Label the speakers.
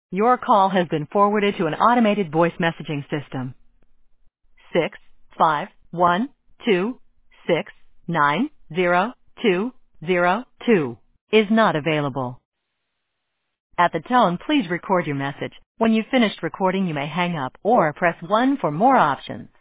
Speaker 1: Your call has been forwarded to an automated voice messaging system. 65126902202 is not available. At the tone, please record your message. When you've finished recording, you may hang up or press 1 for more options.